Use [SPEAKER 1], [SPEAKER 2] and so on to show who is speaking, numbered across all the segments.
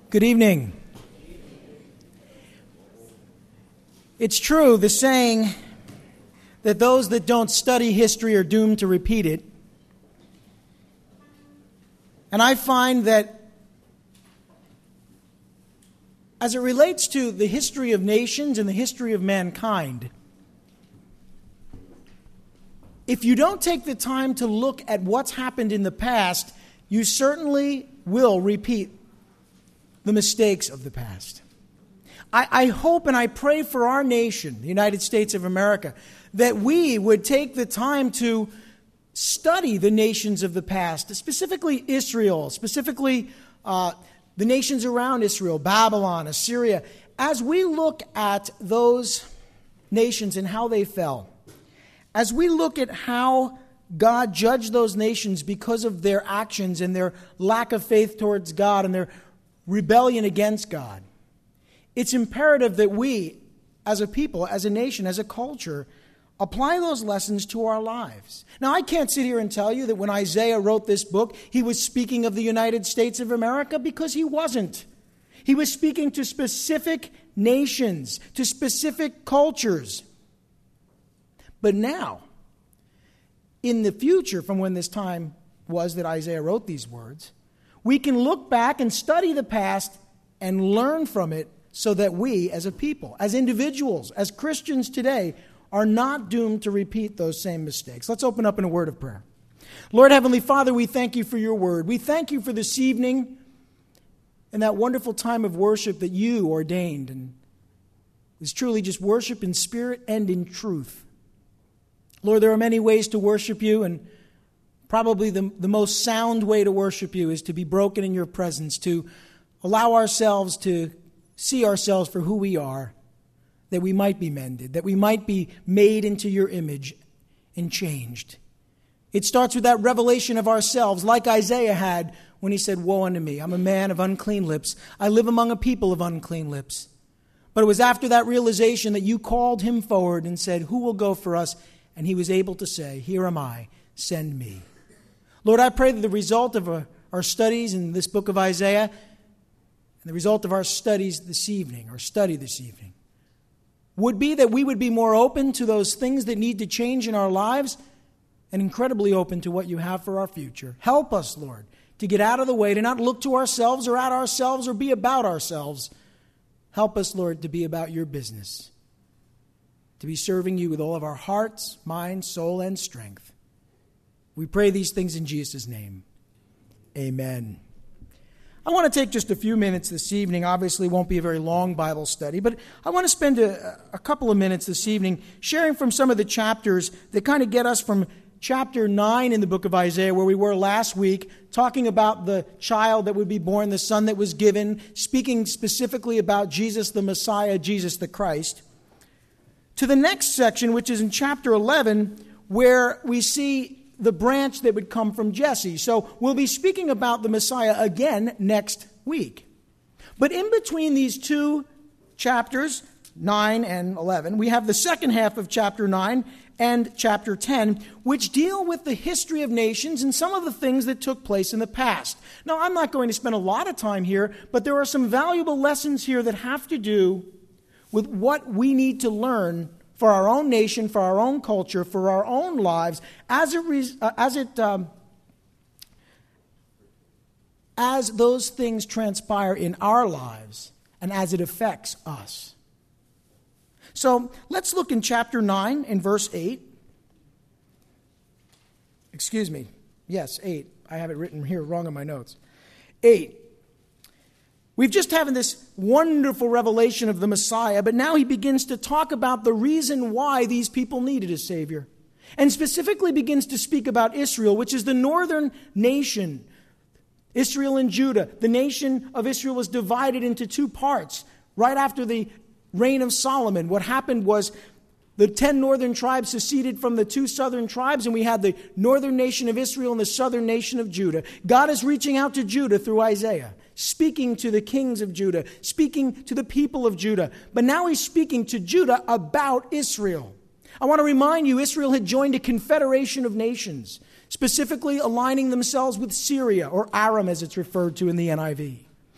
[SPEAKER 1] Good evening. It's true, the saying that those that don't study history are doomed to repeat it. And I find that as it relates to the history of nations and the history of mankind, if you don't take the time to look at what's happened in the past, you certainly will repeat the mistakes of the past. I hope and I pray for our nation, the United States of America, that we would take the time to study the nations of the past, specifically Israel, specifically the nations around Israel, Babylon, Assyria. As we look at those nations and how they fell, as we look at how God judged those nations because of their actions and their lack of faith towards God and their rebellion against God, it's imperative that we, as a people, as a nation, as a culture, apply those lessons to our lives. Now, I can't sit here and tell you that when Isaiah wrote this book, he was speaking of the United States of America, because he wasn't. He was speaking to specific nations, to specific cultures. But now, in the future, from when this time was that Isaiah wrote these words, we can look back and study the past and learn from it so that we, as a people, as individuals, as Christians today, are not doomed to repeat those same mistakes. Let's open up in a word of prayer. Lord Heavenly Father, we thank you for your word. We thank you for this evening and that wonderful time of worship that you ordained. And it was truly just worship in spirit and in truth. Lord, there are many ways to worship you, and probably the most sound way to worship you is to be broken in your presence, to allow ourselves to see ourselves for who we are, that we might be mended, that we might be made into your image and changed. It starts with that revelation of ourselves, like Isaiah had when he said, "Woe unto me, I'm a man of unclean lips. I live among a people of unclean lips." But it was after that realization that you called him forward and said, "Who will go for us?" And he was able to say, "Here am I, send me." Lord, I pray that the result of our studies in this book of Isaiah and the result of our studies this evening, or study this evening, would be that we would be more open to those things that need to change in our lives and incredibly open to what you have for our future. Help us, Lord, to get out of the way, to not look to ourselves or at ourselves or be about ourselves. Help us, Lord, to be about your business, to be serving you with all of our hearts, mind, soul, and strength. We pray these things in Jesus' name. Amen. I want to take just a few minutes this evening. Obviously, it won't be a very long Bible study, but I want to spend a couple of minutes this evening sharing from some of the chapters that kind of get us from chapter 9 in the book of Isaiah, where we were last week, talking about the child that would be born, the son that was given, speaking specifically about Jesus the Messiah, Jesus the Christ, to the next section, which is in chapter 11, where we see the branch that would come from Jesse. So we'll be speaking about the Messiah again next week. But in between these two chapters, 9 and 11, we have the second half of chapter 9 and chapter 10, which deal with the history of nations and some of the things that took place in the past. Now, I'm not going to spend a lot of time here, but there are some valuable lessons here that have to do with what we need to learn for our own nation, for our own culture, for our own lives, as those things transpire in our lives and as it affects us. So let's look in chapter 9 in verse 8. Excuse me. Yes, 8. I have it written here wrong in my notes. 8. We've just had this wonderful revelation of the Messiah, but now he begins to talk about the reason why these people needed a Savior. And specifically begins to speak about Israel, which is the northern nation. Israel and Judah. The nation of Israel was divided into two parts. Right after the reign of Solomon, what happened was the 10 northern tribes seceded from the 2 southern tribes, and we had the northern nation of Israel and the southern nation of Judah. God is reaching out to Judah through Isaiah, speaking to the kings of Judah, speaking to the people of Judah. But now he's speaking to Judah about Israel. I want to remind you, Israel had joined a confederation of nations, specifically aligning themselves with Syria, or Aram as it's referred to in the NIV.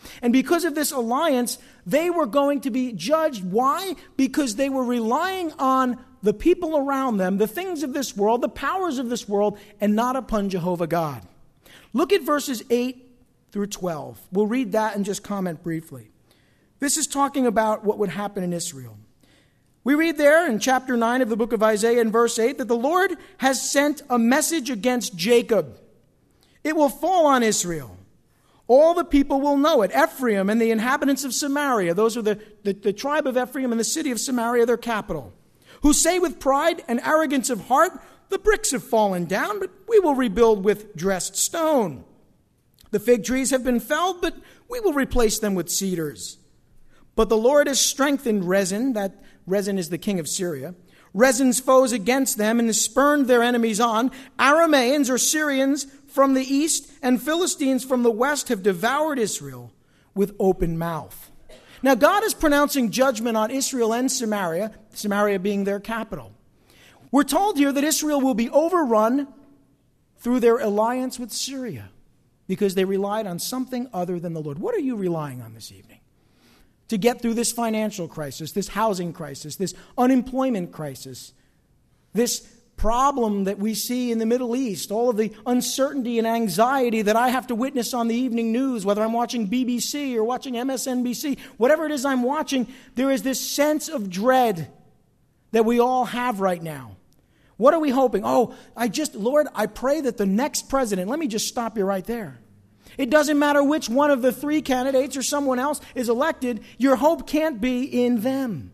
[SPEAKER 1] And because of this alliance, they were going to be judged. Why? Because they were relying on the people around them, the things of this world, the powers of this world, and not upon Jehovah God. Look at verses 8 through 12. We'll read that and just comment briefly. This is talking about what would happen in Israel. We read there in chapter 9 of the book of Isaiah in verse 8 that the Lord has sent a message against Jacob. It will fall on Israel. All the people will know it. Ephraim and the inhabitants of Samaria, those are the tribe of Ephraim and the city of Samaria, their capital, who say with pride and arrogance of heart, the bricks have fallen down, but we will rebuild with dressed stone. The fig trees have been felled, but we will replace them with cedars. But the Lord has strengthened Rezin, that Rezin is the king of Syria, Rezin's foes against them, and has spurned their enemies on. Aramaeans or Syrians from the east and Philistines from the west have devoured Israel with open mouth. Now God is pronouncing judgment on Israel and Samaria, Samaria being their capital. We're told here that Israel will be overrun through their alliance with Syria because they relied on something other than the Lord. What are you relying on this evening to get through this financial crisis, this housing crisis, this unemployment crisis, this problem that we see in the Middle East, all of the uncertainty and anxiety that I have to witness on the evening news, whether I'm watching BBC or watching MSNBC, whatever it is I'm watching, there is this sense of dread that we all have right now. What are we hoping? Lord, I pray that the next president, let me just stop you right there. It doesn't matter which one of the three candidates or someone else is elected, your hope can't be in them.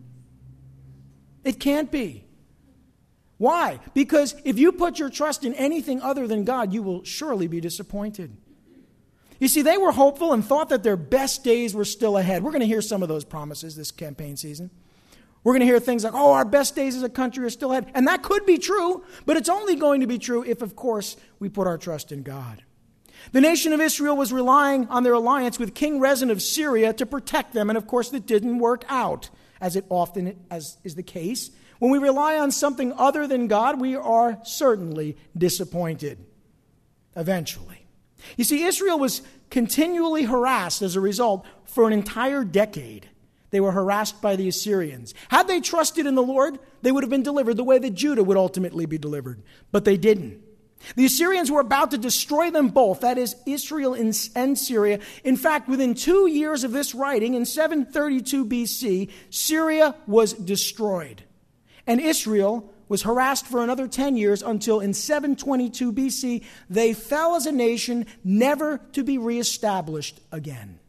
[SPEAKER 1] It can't be. Why? Because if you put your trust in anything other than God, you will surely be disappointed. You see, they were hopeful and thought that their best days were still ahead. We're going to hear some of those promises this campaign season. We're going to hear things like, our best days as a country are still ahead. And that could be true, but it's only going to be true if, of course, we put our trust in God. The nation of Israel was relying on their alliance with King Rezin of Syria to protect them, and of course it didn't work out, as it often as is the case. When we rely on something other than God, we are certainly disappointed, eventually. You see, Israel was continually harassed as a result for an entire decade. They were harassed by the Assyrians. Had they trusted in the Lord, they would have been delivered the way that Judah would ultimately be delivered. But they didn't. The Assyrians were about to destroy them both, that is, Israel and Syria. In fact, within 2 years of this writing, in 732 BC, Syria was destroyed. And Israel was harassed for another 10 years until in 722 BC, they fell as a nation, never to be reestablished again.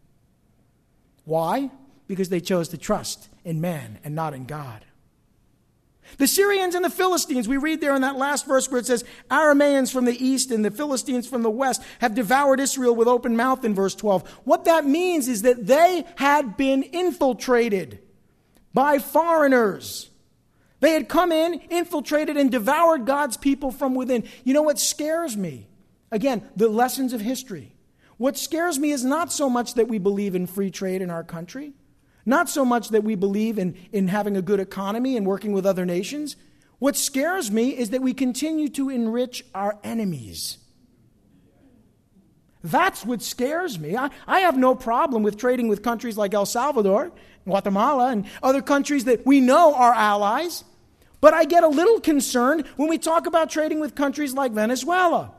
[SPEAKER 1] Why? Because they chose to trust in man and not in God. The Syrians and the Philistines, we read there in that last verse where it says, Aramaeans from the east and the Philistines from the west have devoured Israel with open mouth in verse 12. What that means is that they had been infiltrated by foreigners. They had come in, infiltrated, and devoured God's people from within. You know what scares me? Again, the lessons of history. What scares me is not so much that we believe in free trade in our country. Not so much that we believe in having a good economy and working with other nations. What scares me is that we continue to enrich our enemies. That's what scares me. I have no problem with trading with countries like El Salvador, Guatemala, and other countries that we know are allies. But I get a little concerned when we talk about trading with countries like Venezuela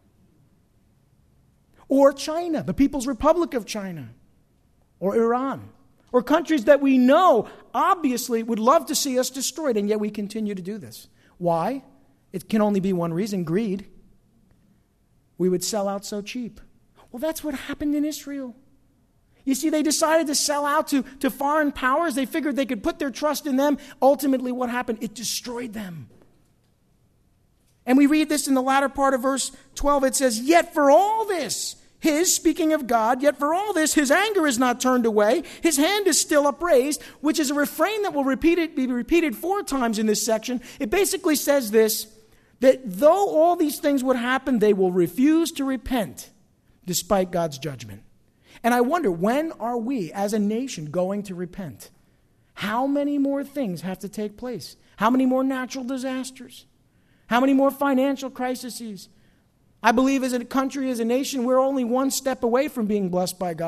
[SPEAKER 1] or China, the People's Republic of China, or Iran. Or countries that we know obviously would love to see us destroyed, and yet we continue to do this. Why? It can only be one reason: greed. We would sell out so cheap. Well, that's what happened in Israel. You see, they decided to sell out to foreign powers. They figured they could put their trust in them. Ultimately, what happened? It destroyed them. And we read this in the latter part of verse 12. It says, yet for all this, speaking of God, yet for all this, his anger is not turned away. His hand is still upraised, which is a refrain that will be repeated 4 times in this section. It basically says this, that though all these things would happen, they will refuse to repent despite God's judgment. And I wonder, when are we as a nation going to repent? How many more things have to take place? How many more natural disasters? How many more financial crises? I believe as a country, as a nation, we're only one step away from being blessed by God.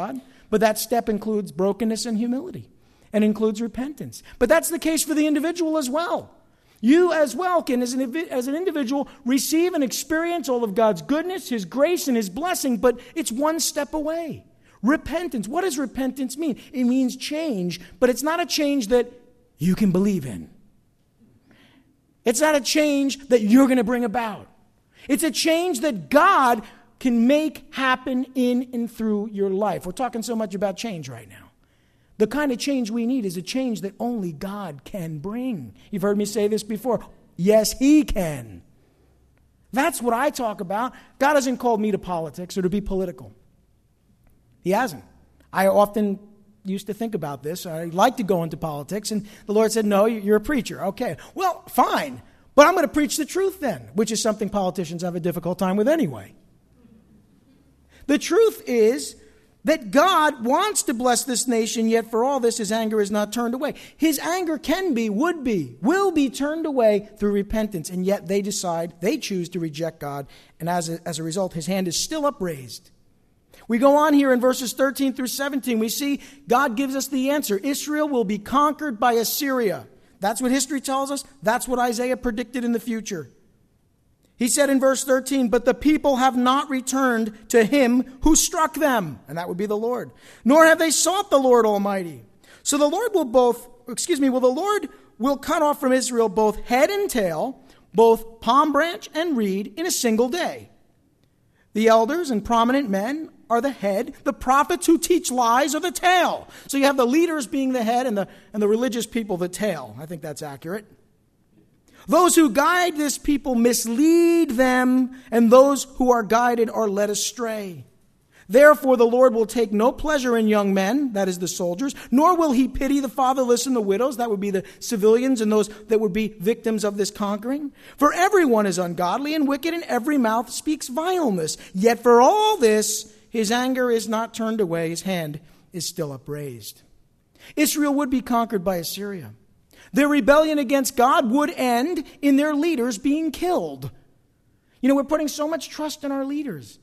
[SPEAKER 1] But that step includes brokenness and humility and includes repentance. But that's the case for the individual as well. You as well can, as an individual, receive and experience all of God's goodness, His grace, and His blessing, but it's one step away. Repentance. What does repentance mean? It means change, but it's not a change that you can believe in. It's not a change that you're going to bring about. It's a change that God can make happen in and through your life. We're talking so much about change right now. The kind of change we need is a change that only God can bring. You've heard me say this before. Yes, He can. That's what I talk about. God hasn't called me to politics or to be political. He hasn't. I often used to think about this. I'd like to go into politics, and the Lord said, no, you're a preacher. Okay, well, fine. But I'm going to preach the truth then, which is something politicians have a difficult time with anyway. The truth is that God wants to bless this nation, yet for all this, His anger is not turned away. His anger can be, would be, will be turned away through repentance, and yet they choose to reject God, and as a result, His hand is still upraised. We go on here in verses 13 through 17. We see God gives us the answer. Israel will be conquered by Assyria. That's what history tells us. That's what Isaiah predicted in the future. He said in verse 13, but the people have not returned to Him who struck them. And that would be the Lord. Nor have they sought the Lord Almighty. So the Lord will cut off from Israel both head and tail, both palm branch and reed in a single day. The elders and prominent men are the head. The prophets who teach lies are the tail. So you have the leaders being the head and the religious people the tail. I think that's accurate. Those who guide this people mislead them, and those who are guided are led astray. Therefore the Lord will take no pleasure in young men, that is the soldiers, nor will He pity the fatherless and the widows, that would be the civilians and those that would be victims of this conquering. For everyone is ungodly and wicked, and every mouth speaks vileness. Yet for all this, His anger is not turned away, His hand is still upraised. Israel would be conquered by Assyria. Their rebellion against God would end in their leaders being killed. You know, we're putting so much trust in our leaders.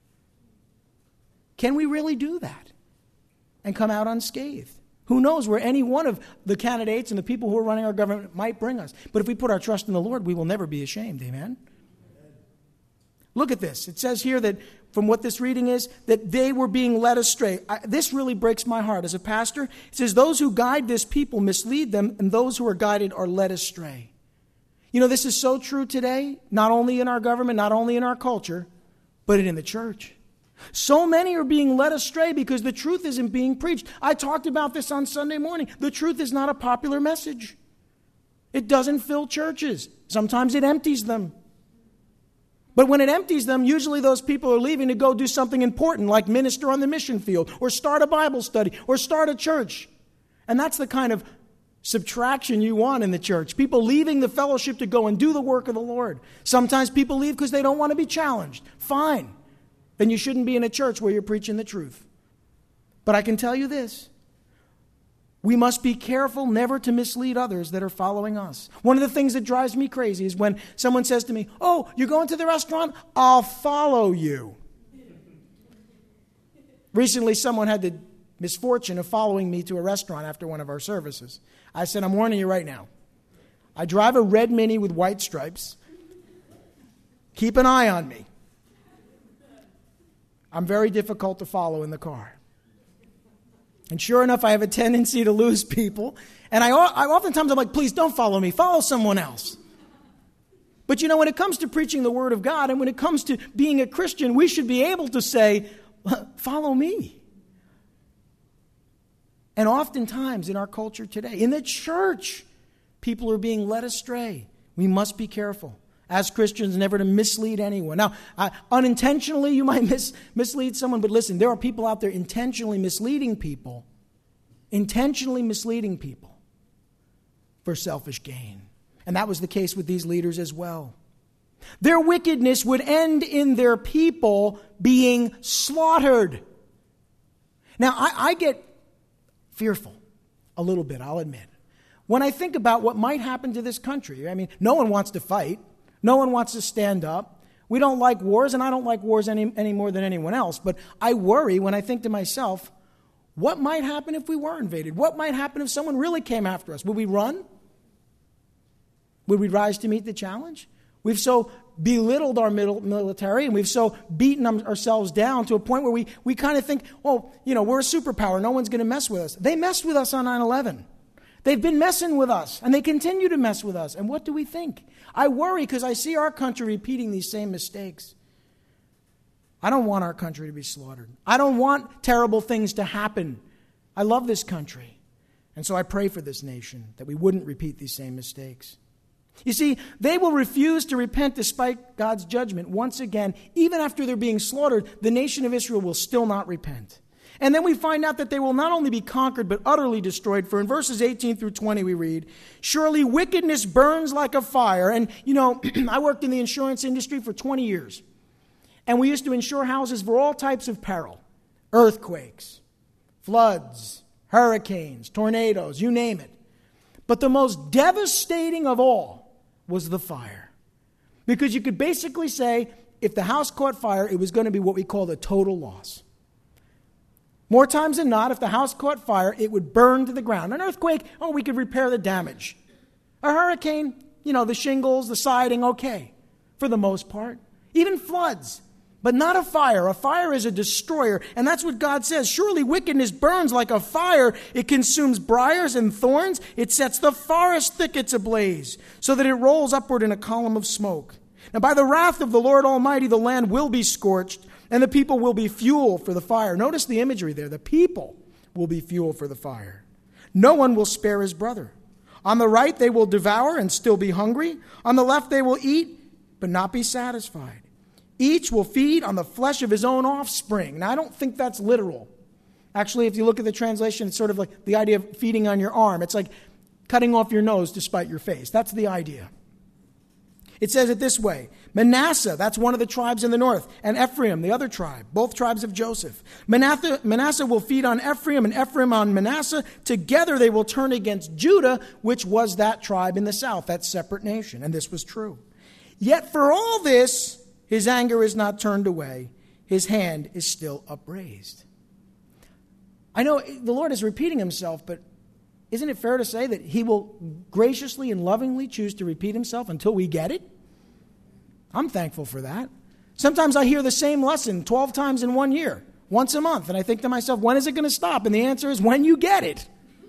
[SPEAKER 1] Can we really do that and come out unscathed? Who knows where any one of the candidates and the people who are running our government might bring us. But if we put our trust in the Lord, we will never be ashamed. Amen? Look at this. It says here that from what this reading is, that they were being led astray. This really breaks my heart as a pastor. It says, those who guide this people mislead them, and those who are guided are led astray. You know, this is so true today, not only in our government, not only in our culture, but in the church. So many are being led astray because the truth isn't being preached. I talked about this on Sunday morning. The truth is not a popular message. It doesn't fill churches. Sometimes it empties them. But when it empties them, usually those people are leaving to go do something important, like minister on the mission field, or start a Bible study, or start a church. And that's the kind of subtraction you want in the church. People leaving the fellowship to go and do the work of the Lord. Sometimes people leave because they don't want to be challenged. Fine. Then you shouldn't be in a church where you're preaching the truth. But I can tell you this. We must be careful never to mislead others that are following us. One of the things that drives me crazy is when someone says to me, oh, you're going to the restaurant? I'll follow you. Recently, someone had the misfortune of following me to a restaurant after one of our services. I said, I'm warning you right now. I drive a red Mini with white stripes. Keep an eye on me. I'm very difficult to follow in the car. And sure enough, I have a tendency to lose people. And I oftentimes I'm like, please don't follow me. Follow someone else. But you know, when it comes to preaching the Word of God and when it comes to being a Christian, we should be able to say, follow me. And oftentimes in our culture today, in the church, people are being led astray. We must be careful as Christians never to mislead anyone. Now, unintentionally you might mislead someone, but listen, there are people out there intentionally misleading people for selfish gain. And that was the case with these leaders as well. Their wickedness would end in their people being slaughtered. Now, I get fearful a little bit, I'll admit, when I think about what might happen to this country. I mean, no one wants to fight. No one wants to stand up. We don't like wars, and I don't like wars any more than anyone else. But I worry when I think to myself, What might happen if we were invaded? What might happen if someone really came after us? Would we run? Would we rise to meet the challenge? We've so belittled our military, and we've so beaten ourselves down to a point where we kind of think, well, we're a superpower. No one's going to mess with us. They messed with us on 9/11. They've been messing with us, and they continue to mess with us. And what do we think? I worry because I see our country repeating these same mistakes. I don't want our country to be slaughtered. I don't want terrible things to happen. I love this country. And so I pray for this nation that we wouldn't repeat these same mistakes. You see, they will refuse to repent despite God's judgment. Once again, even after they're being slaughtered, the nation of Israel will still not repent. And then we find out that they will not only be conquered, but utterly destroyed. For in verses 18 through 20 we read, "Surely wickedness burns like a fire." And, I worked in the insurance industry for 20 years. And we used to insure houses for all types of peril. Earthquakes, floods, hurricanes, tornadoes, you name it. But the most devastating of all was the fire. Because you could basically say, if the house caught fire, it was going to be what we call a total loss. More times than not, if the house caught fire, it would burn to the ground. An earthquake, we could repair the damage. A hurricane, the shingles, the siding, okay, for the most part. Even floods. But not a fire. A fire is a destroyer. And that's what God says. Surely wickedness burns like a fire. It consumes briars and thorns. It sets the forest thickets ablaze, so that it rolls upward in a column of smoke. Now by the wrath of the Lord Almighty, the land will be scorched, and the people will be fuel for the fire. Notice the imagery there. The people will be fuel for the fire. No one will spare his brother. On the right they will devour and still be hungry. On the left they will eat, but not be satisfied. Each will feed on the flesh of his own offspring. Now, I don't think that's literal. Actually, if you look at the translation, it's sort of like the idea of feeding on your arm. It's like cutting off your nose to spite your face. That's the idea. It says it this way. Manasseh, that's one of the tribes in the north, and Ephraim, the other tribe, both tribes of Joseph. Manasseh will feed on Ephraim, and Ephraim on Manasseh. Together they will turn against Judah, which was that tribe in the south, that separate nation. And this was true. Yet for all this, his anger is not turned away. His hand is still upraised. I know the Lord is repeating himself, but isn't it fair to say that he will graciously and lovingly choose to repeat himself until we get it? I'm thankful for that. Sometimes I hear the same lesson 12 times in 1 year, once a month, and I think to myself, when is it going to stop? And the answer is when you get it.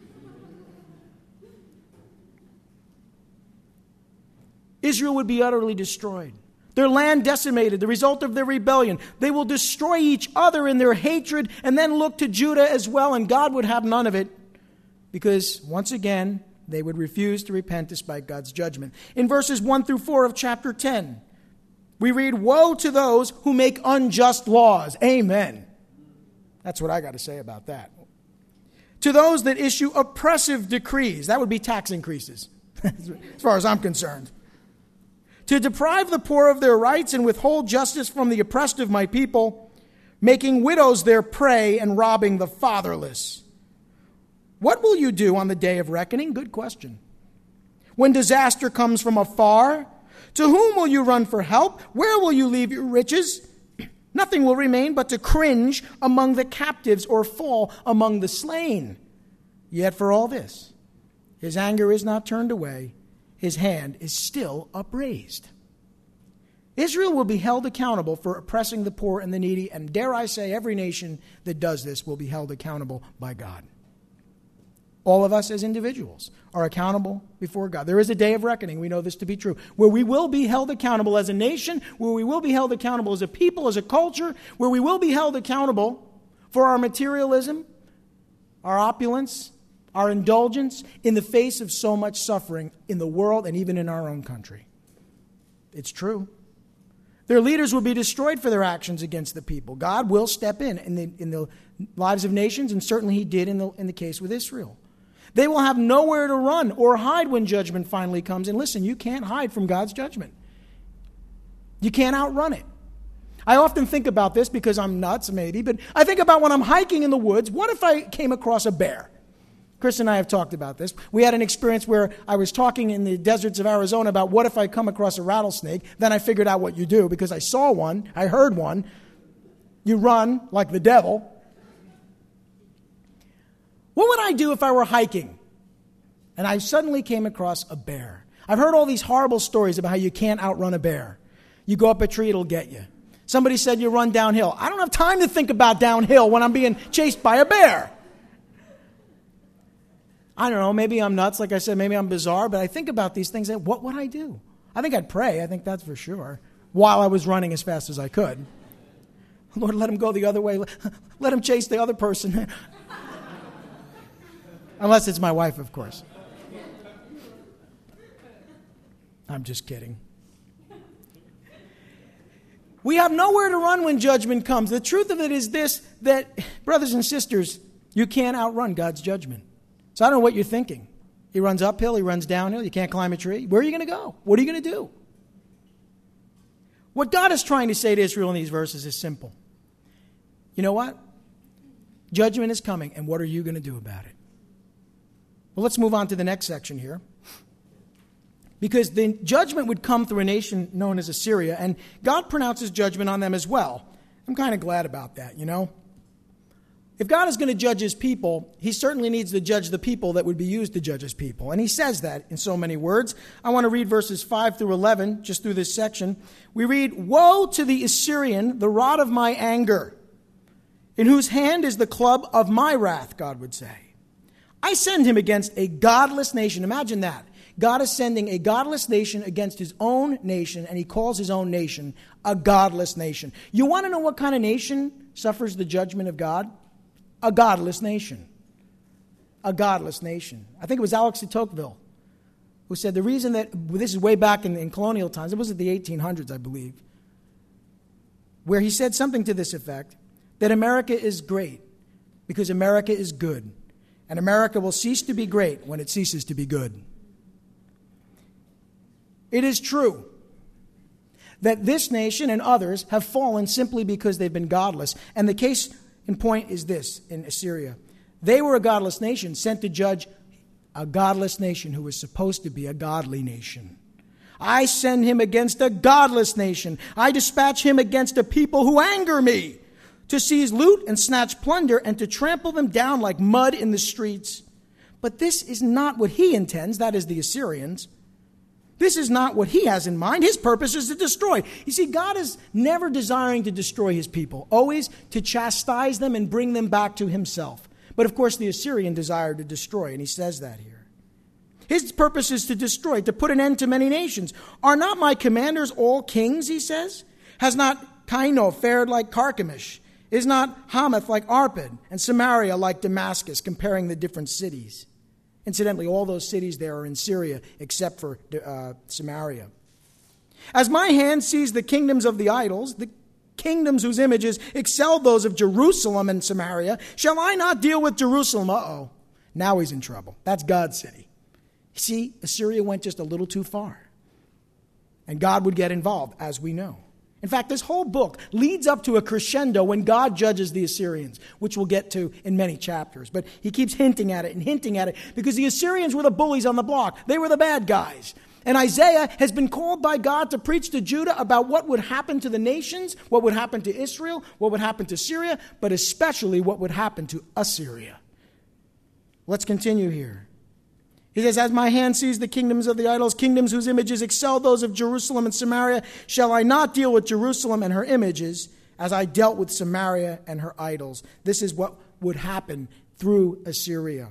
[SPEAKER 1] Israel would be utterly destroyed. Their land decimated, the result of their rebellion. They will destroy each other in their hatred and then look to Judah as well, and God would have none of it because, once again, they would refuse to repent despite God's judgment. In verses 1 through 4 of chapter 10, we read, "Woe to those who make unjust laws." Amen. That's what I got to say about that. "To those that issue oppressive decrees." That would be tax increases, as far as I'm concerned. "To deprive the poor of their rights and withhold justice from the oppressed of my people, making widows their prey and robbing the fatherless. What will you do on the day of reckoning?" Good question. "When disaster comes from afar, to whom will you run for help? Where will you leave your riches? Nothing will remain but to cringe among the captives or fall among the slain. Yet for all this, his anger is not turned away. His hand is still upraised." Israel will be held accountable for oppressing the poor and the needy, and dare I say, every nation that does this will be held accountable by God. All of us as individuals are accountable before God. There is a day of reckoning, we know this to be true, where we will be held accountable as a nation, where we will be held accountable as a people, as a culture, where we will be held accountable for our materialism, our opulence, our indulgence in the face of so much suffering in the world and even in our own country. It's true. Their leaders will be destroyed for their actions against the people. God will step in the lives of nations, and certainly he did in the case with Israel. They will have nowhere to run or hide when judgment finally comes. And listen, you can't hide from God's judgment. You can't outrun it. I often think about this because I'm nuts, maybe, but I think about when I'm hiking in the woods, what if I came across a bear? Chris and I have talked about this. We had an experience where I was talking in the deserts of Arizona about what if I come across a rattlesnake. Then I figured out what you do because I saw one, I heard one. You run like the devil. What would I do if I were hiking and I suddenly came across a bear? I've heard all these horrible stories about how you can't outrun a bear. You go up a tree, it'll get you. Somebody said you run downhill. I don't have time to think about downhill when I'm being chased by a bear. I don't know, maybe I'm nuts, like I said, maybe I'm bizarre, but I think about these things, and what would I do? I think I'd pray, I think that's for sure, while I was running as fast as I could. Lord, let him go the other way. Let him chase the other person. Unless it's my wife, of course. I'm just kidding. We have nowhere to run when judgment comes. The truth of it is this, that, brothers and sisters, you can't outrun God's judgment. So I don't know what you're thinking. He runs uphill, he runs downhill, you can't climb a tree. Where are you going to go? What are you going to do? What God is trying to say to Israel in these verses is simple. You know what? Judgment is coming, and what are you going to do about it? Well, let's move on to the next section here. Because the judgment would come through a nation known as Assyria, and God pronounces judgment on them as well. I'm kind of glad about that, you know. If God is going to judge his people, he certainly needs to judge the people that would be used to judge his people. And he says that in so many words. I want to read verses 5 through 11, just through this section. We read, "Woe to the Assyrian, the rod of my anger, in whose hand is the club of my wrath," God would say. "I send him against a godless nation." Imagine that. God is sending a godless nation against his own nation, and he calls his own nation a godless nation. You want to know what kind of nation suffers the judgment of God? A godless nation. A godless nation. I think it was Alex de Tocqueville who said the reason that, this is way back in colonial times, it was at the 1800s, I believe, where he said something to this effect, that America is great because America is good, and America will cease to be great when it ceases to be good. It is true that this nation and others have fallen simply because they've been godless. And the case in point is this in Assyria. They were a godless nation sent to judge a godless nation who was supposed to be a godly nation. "I send him against a godless nation. I dispatch him against a people who anger me, to seize loot and snatch plunder and to trample them down like mud in the streets." But this is not what he intends, that is the Assyrians. This is not what he has in mind. His purpose is to destroy. You see, God is never desiring to destroy his people, always to chastise them and bring them back to himself. But of course, the Assyrian desired to destroy, and he says that here. His purpose is to destroy, to put an end to many nations. "Are not my commanders all kings," he says? "Has not Kaino fared like Carchemish? Is not Hamath like Arpad, and Samaria like Damascus," comparing the different cities. Incidentally, all those cities there are in Syria except for Samaria. "As my hand sees the kingdoms of the idols, the kingdoms whose images excel those of Jerusalem and Samaria, shall I not deal with Jerusalem?" Uh-oh. Now he's in trouble. That's God's city. See, Assyria went just a little too far. And God would get involved, as we know. In fact, this whole book leads up to a crescendo when God judges the Assyrians, which we'll get to in many chapters. But he keeps hinting at it because the Assyrians were the bullies on the block. They were the bad guys. And Isaiah has been called by God to preach to Judah about what would happen to the nations, what would happen to Israel, what would happen to Syria, but especially what would happen to Assyria. Let's continue here. He says, "As my hand sees the kingdoms of the idols, kingdoms whose images excel those of Jerusalem and Samaria, shall I not deal with Jerusalem and her images as I dealt with Samaria and her idols?" This is what would happen through Assyria.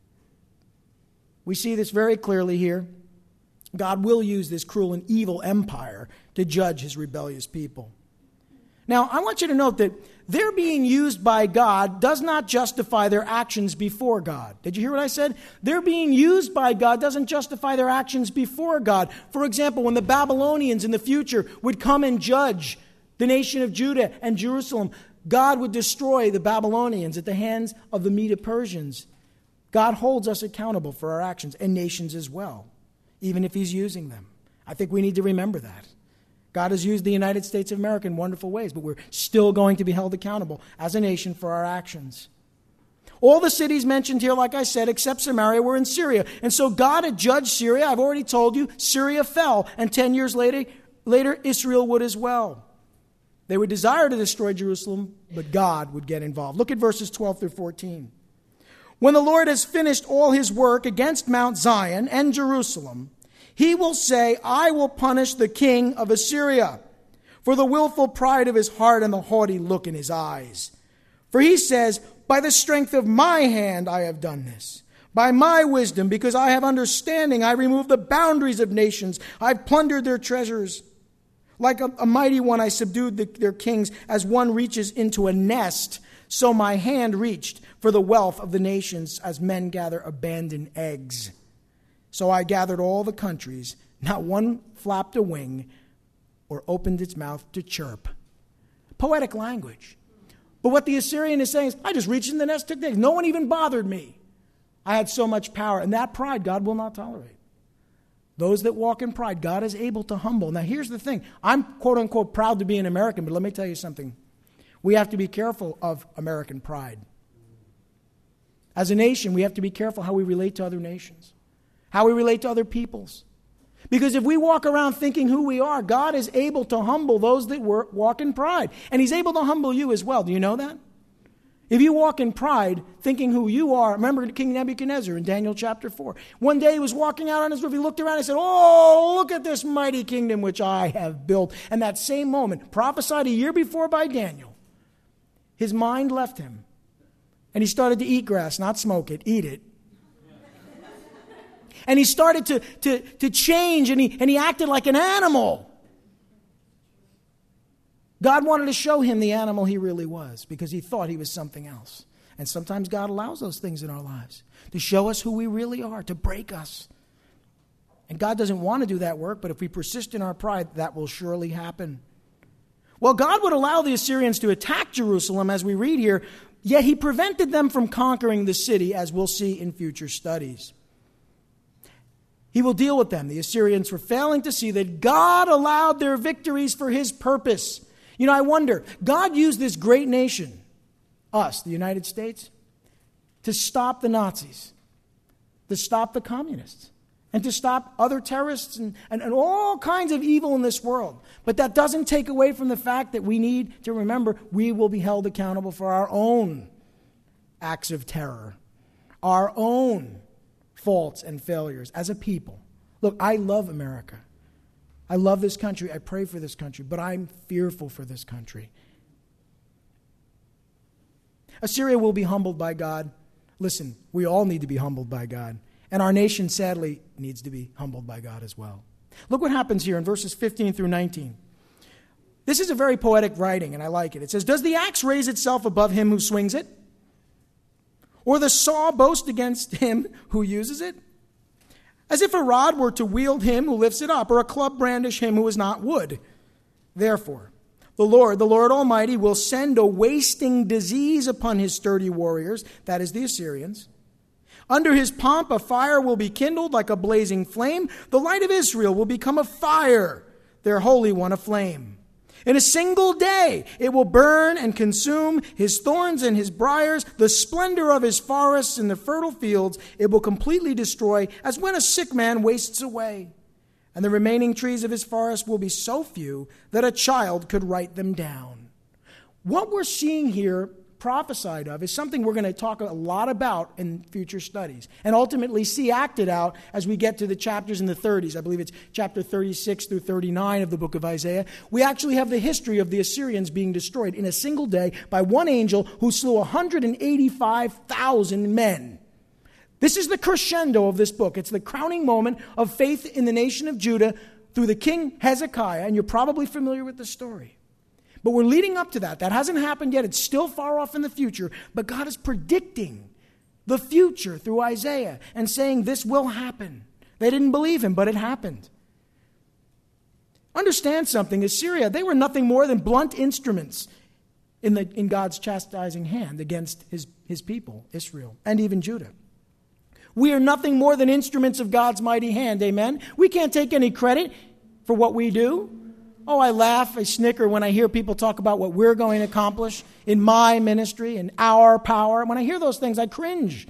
[SPEAKER 1] We see this very clearly here. God will use this cruel and evil empire to judge his rebellious people. Now, I want you to note that their being used by God does not justify their actions before God. Did you hear what I said? Their being used by God doesn't justify their actions before God. For example, when the Babylonians in the future would come and judge the nation of Judah and Jerusalem, God would destroy the Babylonians at the hands of the Medo-Persians. God holds us accountable for our actions, and nations as well, even if he's using them. I think we need to remember that. God has used the United States of America in wonderful ways, but we're still going to be held accountable as a nation for our actions. All the cities mentioned here, like I said, except Samaria, were in Syria. And so God had judged Syria. I've already told you, Syria fell. And 10 years later, Israel would as well. They would desire to destroy Jerusalem, but God would get involved. Look at verses 12 through 14. When the Lord has finished all his work against Mount Zion and Jerusalem, he will say, I will punish the king of Assyria for the willful pride of his heart and the haughty look in his eyes. For he says, by the strength of my hand I have done this. By my wisdom, because I have understanding, I remove the boundaries of nations. I've plundered their treasures. Like a mighty one, I subdued their kings. As one reaches into a nest, so my hand reached for the wealth of the nations as men gather abandoned eggs. So I gathered all the countries. Not one flapped a wing or opened its mouth to chirp. Poetic language. But what the Assyrian is saying is, I just reached in the nest, took the eggs. No one even bothered me. I had so much power. And that pride God will not tolerate. Those that walk in pride, God is able to humble. Now here's the thing. I'm quote unquote proud to be an American, but let me tell you something. We have to be careful of American pride. As a nation, we have to be careful how we relate to other nations, how we relate to other peoples. Because if we walk around thinking who we are, God is able to humble those that walk in pride. And he's able to humble you as well. Do you know that? If you walk in pride, thinking who you are, remember King Nebuchadnezzar in Daniel chapter 4. One day he was walking out on his roof, he looked around and said, oh, look at this mighty kingdom which I have built. And that same moment, prophesied a year before by Daniel, his mind left him. And he started to eat grass, not smoke it, eat it. And he started to change, and he acted like an animal. God wanted to show him the animal he really was because he thought he was something else. And sometimes God allows those things in our lives to show us who we really are, to break us. And God doesn't want to do that work, but if we persist in our pride, that will surely happen. Well, God would allow the Assyrians to attack Jerusalem, as we read here, yet he prevented them from conquering the city, as we'll see in future studies. He will deal with them, the Assyrians, for failing to see that God allowed their victories for his purpose. You know, I wonder, God used this great nation, us, the United States, to stop the Nazis, to stop the communists, and to stop other terrorists and all kinds of evil in this world. But that doesn't take away from the fact that we need to remember we will be held accountable for our own acts of terror, our own faults and failures as a people. Look, I love America. I love this country. I pray for this country, but I'm fearful for this country. Assyria will be humbled by God. Listen, we all need to be humbled by God. And our nation, sadly, needs to be humbled by God as well. Look what happens here in verses 15 through 19. This is a very poetic writing, and I like it. It says, does the axe raise itself above him who swings it? Or the saw boast against him who uses it? As if a rod were to wield him who lifts it up, or a club brandish him who is not wood. Therefore, the Lord Almighty, will send a wasting disease upon his sturdy warriors, that is the Assyrians. Under his pomp a fire will be kindled like a blazing flame. The light of Israel will become a fire, their Holy One a flame. In a single day it will burn and consume his thorns and his briars, the splendor of his forests and the fertile fields it will completely destroy, as when a sick man wastes away. And the remaining trees of his forest will be so few that a child could write them down. What we're seeing here prophesied of is something we're going to talk a lot about in future studies and ultimately see acted out as we get to the chapters in the 30s. I believe it's chapter 36 through 39 of the book of Isaiah. We actually have the history of the Assyrians being destroyed in a single day by one angel who slew 185,000 men. This is the crescendo of this book. It's the crowning moment of faith in the nation of Judah through the king Hezekiah, and you're probably familiar with the story. But we're leading up to that. That hasn't happened yet. It's still far off in the future. But God is predicting the future through Isaiah and saying this will happen. They didn't believe him, but it happened. Understand something. Assyria, they were nothing more than blunt instruments in God's chastising hand against his people, Israel, and even Judah. We are nothing more than instruments of God's mighty hand. Amen? We can't take any credit for what we do. Oh, I laugh, I snicker when I hear people talk about what we're going to accomplish in my ministry, in our power. When I hear those things, I cringe.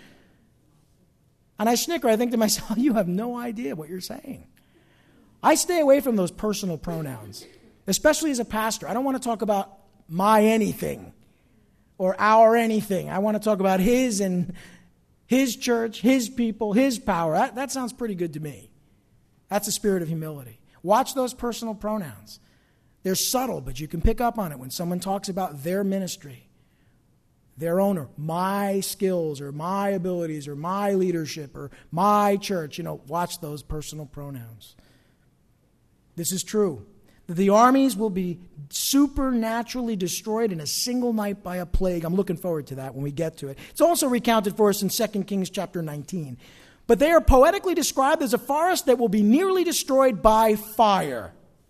[SPEAKER 1] And I snicker. I think to myself, you have no idea what you're saying. I stay away from those personal pronouns, especially as a pastor. I don't want to talk about my anything or our anything. I want to talk about his and His church, His people, His power. That sounds pretty good to me. That's a spirit of humility. Watch those personal pronouns. They're subtle, but you can pick up on it when someone talks about their ministry, their owner, my skills or my abilities or my leadership or my church. Watch those personal pronouns. This is true. The armies will be supernaturally destroyed in a single night by a plague. I'm looking forward to that when we get to it. It's also recounted for us in 2 Kings chapter 19. But they are poetically described as a forest that will be nearly destroyed by fire.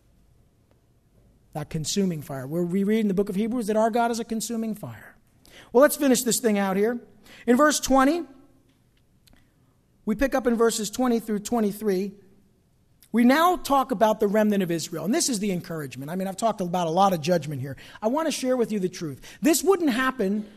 [SPEAKER 1] That consuming fire. We read in the book of Hebrews that our God is a consuming fire. Well, let's finish this thing out here. In verse 20, we pick up in verses 20 through 23. We now talk about the remnant of Israel. And this is the encouragement. I've talked about a lot of judgment here. I want to share with you the truth. This wouldn't happen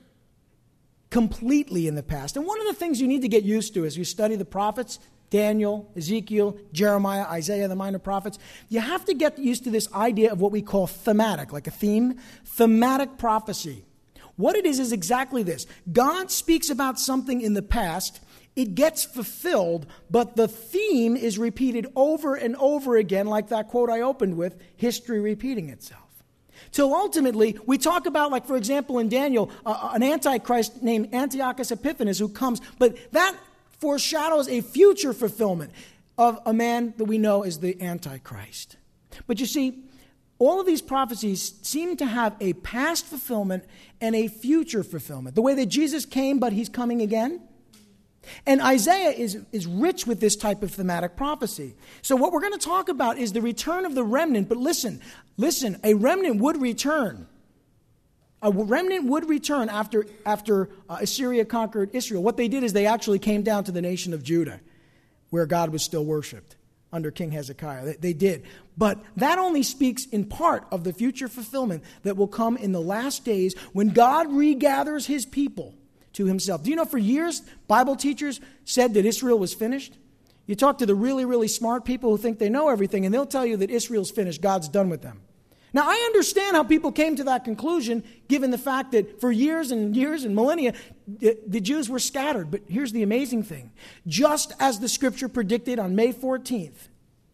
[SPEAKER 1] completely in the past. And one of the things you need to get used to as you study the prophets, Daniel, Ezekiel, Jeremiah, Isaiah, the minor prophets, you have to get used to this idea of what we call thematic, like a theme, thematic prophecy. What it is exactly this. God speaks about something in the past. It gets fulfilled, but the theme is repeated over and over again, like that quote I opened with, history repeating itself. Till ultimately, we talk about, like, for example, in Daniel, an antichrist named Antiochus Epiphanes who comes, but that foreshadows a future fulfillment of a man that we know as the Antichrist. But you see, all of these prophecies seem to have a past fulfillment and a future fulfillment. The way that Jesus came, but he's coming again. And Isaiah is rich with this type of thematic prophecy. So what we're going to talk about is the return of the remnant. But listen, a remnant would return. A remnant would return after Assyria conquered Israel. What they did is they actually came down to the nation of Judah, where God was still worshipped under King Hezekiah. They did. But that only speaks in part of the future fulfillment that will come in the last days when God regathers his people to himself. Do you know for years, Bible teachers said that Israel was finished? You talk to the really, really smart people who think they know everything, and they'll tell you that Israel's finished. God's done with them. Now, I understand how people came to that conclusion, given the fact that for years and years and millennia, the Jews were scattered. But here's the amazing thing. Just as the scripture predicted on May 14th,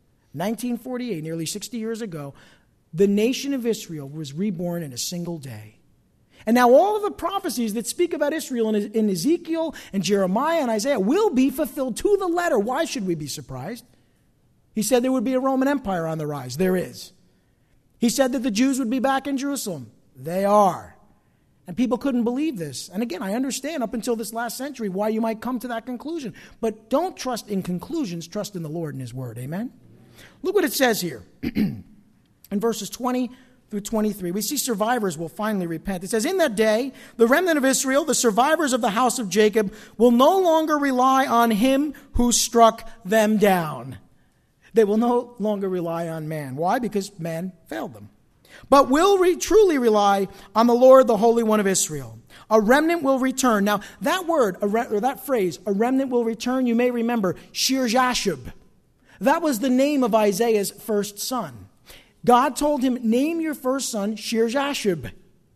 [SPEAKER 1] 1948, nearly 60 years ago, the nation of Israel was reborn in a single day. And now all of the prophecies that speak about Israel in Ezekiel and Jeremiah and Isaiah will be fulfilled to the letter. Why should we be surprised? He said there would be a Roman Empire on the rise. There is. He said that the Jews would be back in Jerusalem. They are. And people couldn't believe this. And again, I understand up until this last century why you might come to that conclusion. But don't trust in conclusions. Trust in the Lord and his word. Amen? Look what it says here. In verses 20 through 23, we see survivors will finally repent. It says, in that day, the remnant of Israel, the survivors of the house of Jacob, will no longer rely on him who struck them down. They will no longer rely on man. Why? Because man failed them. But will truly rely on the Lord, the Holy One of Israel. A remnant will return. Now, that word, or that phrase, a remnant will return, you may remember, Shir-Jashub. That was the name of Isaiah's first son. God told him, name your first son Shir-Jashub,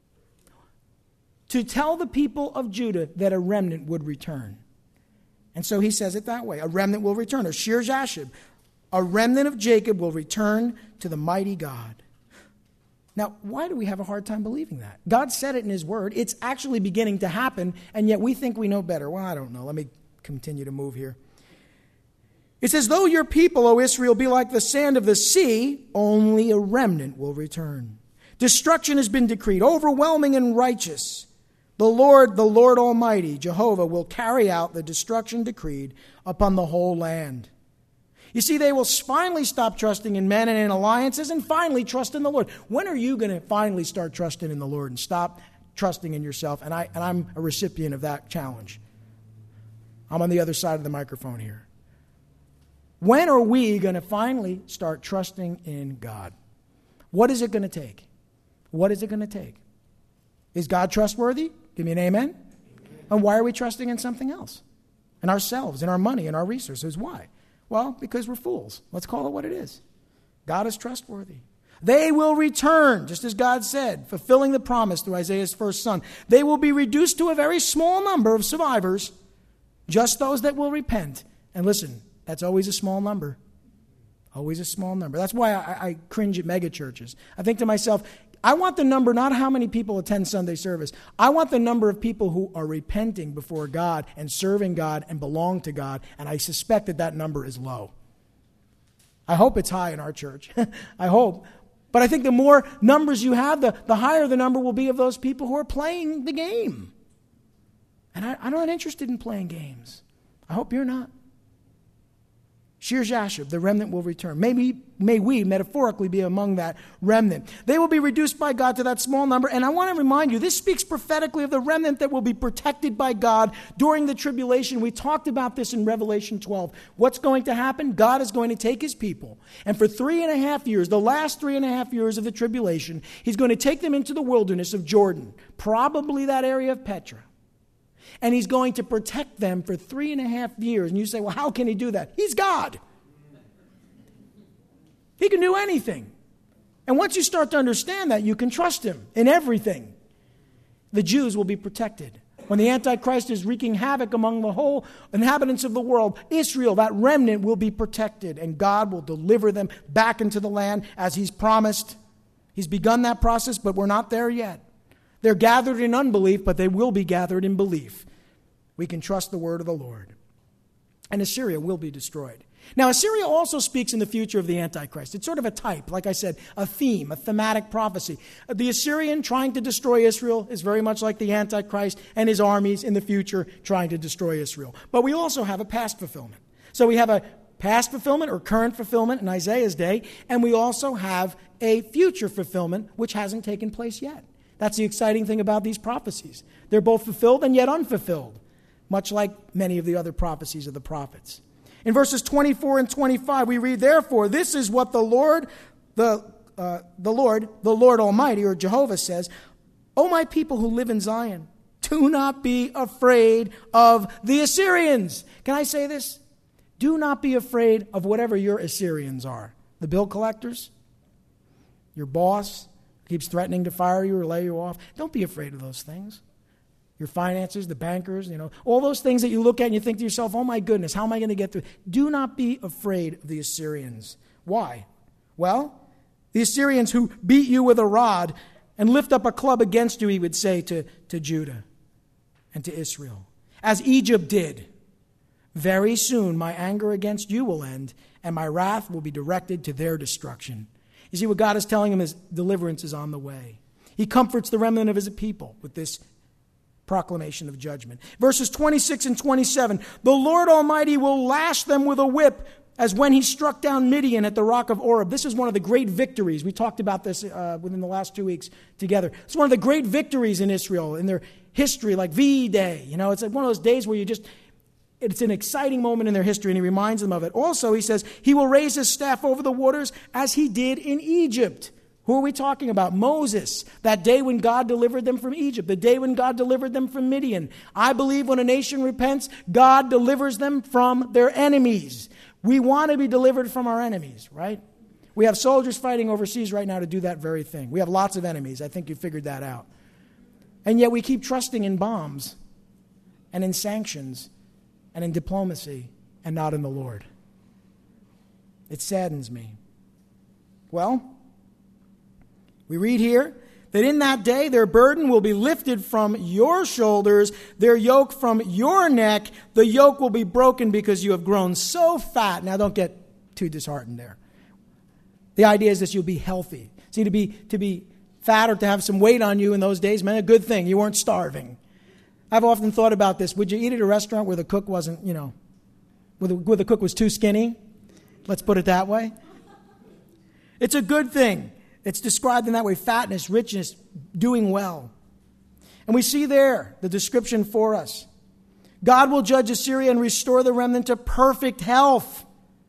[SPEAKER 1] to tell the people of Judah that a remnant would return. And so he says it that way. A remnant will return, or Shir-Jashub. A remnant of Jacob will return to the mighty God. Now, why do we have a hard time believing that? God said it in his word. It's actually beginning to happen, and yet we think we know better. Well, I don't know. Let me continue to move here. It says, though your people, O Israel, be like the sand of the sea, only a remnant will return. Destruction has been decreed, overwhelming and righteous. The Lord Almighty, Jehovah, will carry out the destruction decreed upon the whole land. You see, they will finally stop trusting in men and in alliances and finally trust in the Lord. When are you going to finally start trusting in the Lord and stop trusting in yourself? And I'm a recipient of that challenge. I'm on the other side of the microphone here. When are we going to finally start trusting in God? What is it going to take? What is it going to take? Is God trustworthy? Give me an amen. Amen. And why are we trusting in something else? In ourselves, in our money, in our resources. Why? Well, because we're fools. Let's call it what it is. God is trustworthy. They will return, just as God said, fulfilling the promise through Isaiah's first son. They will be reduced to a very small number of survivors, Just those that will repent. And listen, that's always a small number. Always a small number. That's why I cringe at mega churches. I think to myself, I want the number, not how many people attend Sunday service. I want the number of people who are repenting before God and serving God and belong to God. And I suspect that number is low. I hope it's high in our church. I hope. But I think the more numbers you have, the higher the number will be of those people who are playing the game. And I'm not interested in playing games. I hope you're not. Shir Jashub, the remnant will return. May we metaphorically be among that remnant. They will be reduced by God to that small number. And I want to remind you, this speaks prophetically of the remnant that will be protected by God during the tribulation. We talked about this in Revelation 12. What's going to happen? God is going to take his people. And for 3.5 years, the last 3.5 years of the tribulation, he's going to take them into the wilderness of Jordan, probably that area of Petra. And he's going to protect them for 3.5 years. And you say, well, how can he do that? He's God. He can do anything. And once you start to understand that, you can trust him in everything. The Jews will be protected. When the Antichrist is wreaking havoc among the whole inhabitants of the world, Israel, that remnant, will be protected. And God will deliver them back into the land as he's promised. He's begun that process, but we're not there yet. They're gathered in unbelief, but they will be gathered in belief. We can trust the word of the Lord. And Assyria will be destroyed. Now, Assyria also speaks in the future of the Antichrist. It's sort of a type, like I said, a theme, a thematic prophecy. The Assyrian trying to destroy Israel is very much like the Antichrist and his armies in the future trying to destroy Israel. But we also have a past fulfillment. So we have a past fulfillment or current fulfillment in Isaiah's day, and we also have a future fulfillment which hasn't taken place yet. That's the exciting thing about these prophecies. They're both fulfilled and yet unfulfilled, much like many of the other prophecies of the prophets. In verses 24 and 25, we read, therefore, this is what the Lord Almighty, or Jehovah, says, O my people who live in Zion, do not be afraid of the Assyrians. Can I say this? Do not be afraid of whatever your Assyrians are. The bill collectors, your boss, keeps threatening to fire you or lay you off. Don't be afraid of those things. Your finances, the bankers, all those things that you look at and you think to yourself, oh my goodness, how am I going to get through? Do not be afraid of the Assyrians. Why? Well, the Assyrians who beat you with a rod and lift up a club against you, he would say to Judah and to Israel. As Egypt did, very soon my anger against you will end and my wrath will be directed to their destruction. You see, what God is telling him is deliverance is on the way. He comforts the remnant of his people with this proclamation of judgment. Verses 26 and 27, the Lord Almighty will lash them with a whip as when he struck down Midian at the rock of Oreb. This is one of the great victories. We talked about this within the last 2 weeks together. It's one of the great victories in Israel, in their history, like V-Day. It's like one of those days where it's an exciting moment in their history, and he reminds them of it. Also, he says, he will raise his staff over the waters as he did in Egypt. Who are we talking about? Moses, that day when God delivered them from Egypt, the day when God delivered them from Midian. I believe when a nation repents, God delivers them from their enemies. We want to be delivered from our enemies, right? We have soldiers fighting overseas right now to do that very thing. We have lots of enemies. I think you figured that out. And yet we keep trusting in bombs and in sanctions and in diplomacy and not in the Lord. It saddens me. Well, we read here that in that day their burden will be lifted from your shoulders, their yoke from your neck. The yoke will be broken because you have grown so fat. Now don't get too disheartened there. The idea is that you'll be healthy. See, to be fat or to have some weight on you in those days meant a good thing. You weren't starving. I've often thought about this. Would you eat at a restaurant where the cook wasn't, where the cook was too skinny? Let's put it that way. It's a good thing. It's described in that way, fatness, richness, doing well. And we see there the description for us. God will judge Assyria and restore the remnant to perfect health.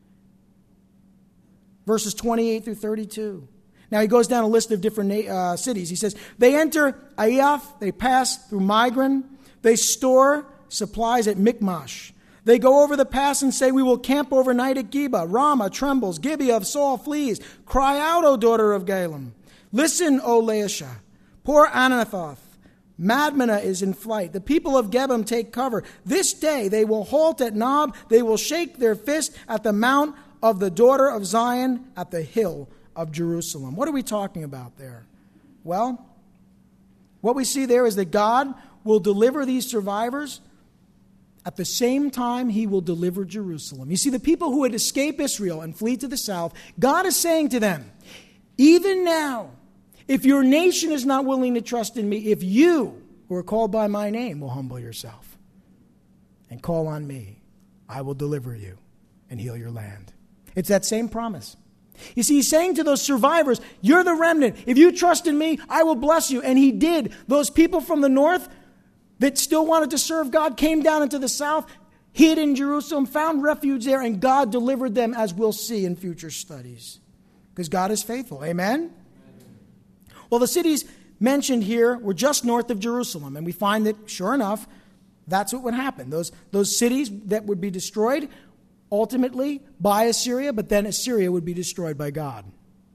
[SPEAKER 1] Verses 28 through 32. Now he goes down a list of different cities. He says, they enter Aiath, they pass through Migron, they store supplies at Michmash. They go over the pass and say, we will camp overnight at Geba. Ramah trembles, Gibeah of Saul flees. Cry out, O daughter of Galem. Listen, O Laishah. Poor Anathoth. Madmenah is in flight. The people of Gebim take cover. This day they will halt at Nob. They will shake their fist at the mount of the daughter of Zion, at the hill of Jerusalem. What are we talking about there? Well, what we see there is that God will deliver these survivors at the same time he will deliver Jerusalem. You see, the people who would escape Israel and flee to the south, God is saying to them, even now, if your nation is not willing to trust in me, if you, who are called by my name, will humble yourself and call on me, I will deliver you and heal your land. It's that same promise. You see, he's saying to those survivors, you're the remnant. If you trust in me, I will bless you. And he did. Those people from the north that still wanted to serve God came down into the south, hid in Jerusalem, found refuge there, and God delivered them, as we'll see in future studies. Because God is faithful. Amen? Well, the cities mentioned here were just north of Jerusalem, and we find that, sure enough, that's what would happen. Those cities that would be destroyed ultimately by Assyria, but then Assyria would be destroyed by God.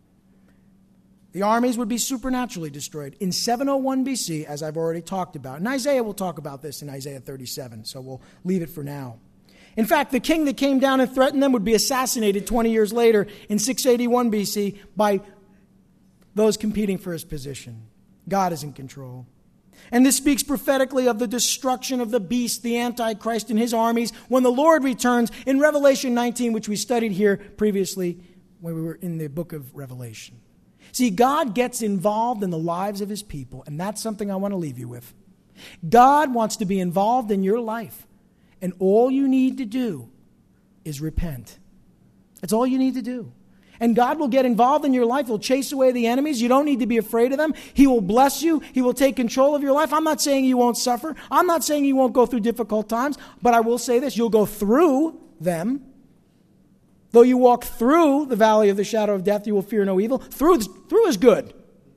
[SPEAKER 1] The armies would be supernaturally destroyed in 701 BC, as I've already talked about. And Isaiah will talk about this in Isaiah 37, so we'll leave it for now. In fact, the king that came down and threatened them would be assassinated 20 years later in 681 BC by those competing for his position. God is in control. And this speaks prophetically of the destruction of the beast, the Antichrist, and his armies when the Lord returns in Revelation 19, which we studied here previously when we were in the book of Revelation. See, God gets involved in the lives of his people, and that's something I want to leave you with. God wants to be involved in your life, and all you need to do is repent. That's all you need to do. And God will get involved in your life. He'll chase away the enemies. You don't need to be afraid of them. He will bless you. He will take control of your life. I'm not saying you won't suffer. I'm not saying you won't go through difficult times. But I will say this, you'll go through them. Though you walk through the valley of the shadow of death, you will fear no evil. Through is good.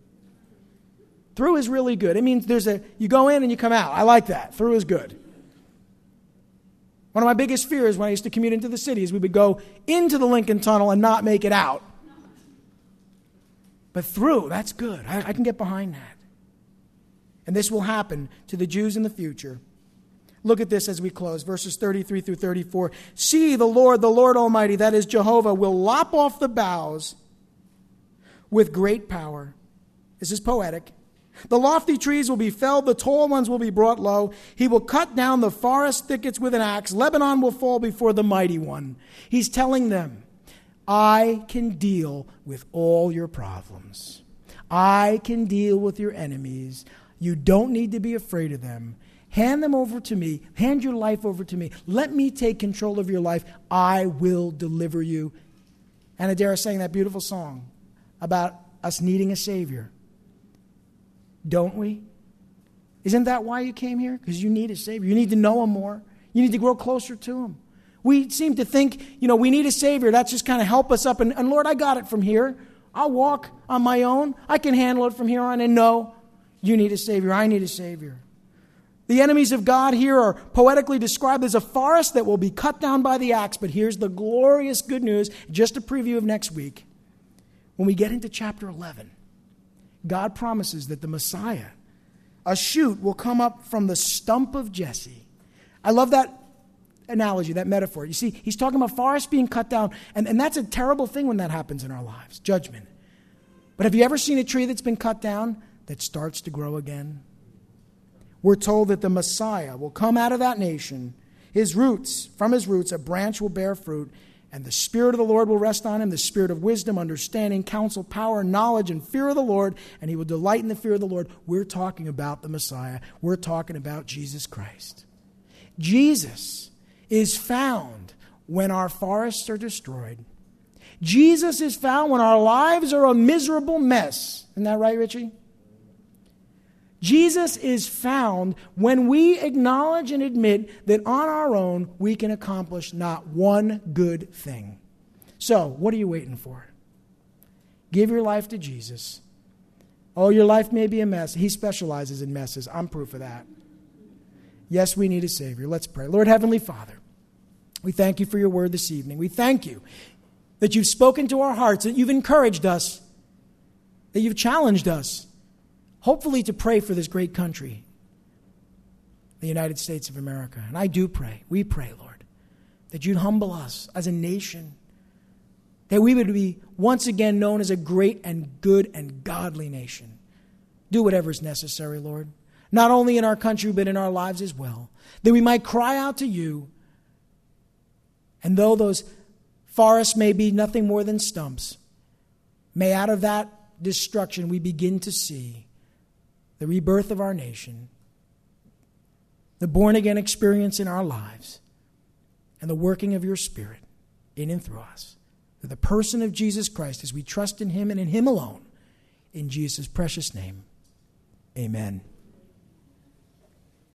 [SPEAKER 1] Through is really good. It means you go in and you come out. I like that. Through is good. One of my biggest fears when I used to commute into the city is we would go into the Lincoln Tunnel and not make it out. But through, that's good. I can get behind that. And this will happen to the Jews in the future. Look at this as we close, verses 33 through 34. See, the Lord Almighty, that is Jehovah, will lop off the boughs with great power. This is poetic. The lofty trees will be felled, the tall ones will be brought low. He will cut down the forest thickets with an axe. Lebanon will fall before the mighty one. He's telling them, I can deal with all your problems. I can deal with your enemies. You don't need to be afraid of them. Hand them over to me. Hand your life over to me. Let me take control of your life. I will deliver you. Anna Dara sang that beautiful song about us needing a Savior. Don't we? Isn't that why you came here? Because you need a Savior. You need to know him more. You need to grow closer to him. We seem to think, we need a Savior. That's just kind of help us up. And Lord, I got it from here. I'll walk on my own. I can handle it from here on. And no, you need a Savior. I need a Savior. The enemies of God here are poetically described as a forest that will be cut down by the axe. But here's the glorious good news, just a preview of next week. When we get into chapter 11, God promises that the Messiah, a shoot, will come up from the stump of Jesse. I love that analogy, that metaphor. You see, he's talking about forests being cut down, and that's a terrible thing when that happens in our lives, judgment. But have you ever seen a tree that's been cut down that starts to grow again? We're told that the Messiah will come out of that nation. From his roots, a branch will bear fruit, and the Spirit of the Lord will rest on him, the Spirit of wisdom, understanding, counsel, power, knowledge, and fear of the Lord, and he will delight in the fear of the Lord. We're talking about the Messiah. We're talking about Jesus Christ. Jesus is found when our forests are destroyed. Jesus is found when our lives are a miserable mess. Isn't that right, Richie? Jesus is found when we acknowledge and admit that on our own we can accomplish not one good thing. So, what are you waiting for? Give your life to Jesus. Oh, your life may be a mess. He specializes in messes. I'm proof of that. Yes, we need a Savior. Let's pray. Lord Heavenly Father, we thank you for your word this evening. We thank you that you've spoken to our hearts, that you've encouraged us, that you've challenged us, hopefully to pray for this great country the United States of America. And I do pray, we pray, Lord, that you'd humble us as a nation, that we would be once again known as a great and good and godly nation. Do whatever is necessary, Lord, not only in our country but in our lives as well, that we might cry out to you. And though those forests may be nothing more than stumps, may out of that destruction we begin to see the rebirth of our nation, the born-again experience in our lives, and the working of your Spirit in and through us. Through the person of Jesus Christ, as we trust in him and in him alone. In Jesus' precious name, amen.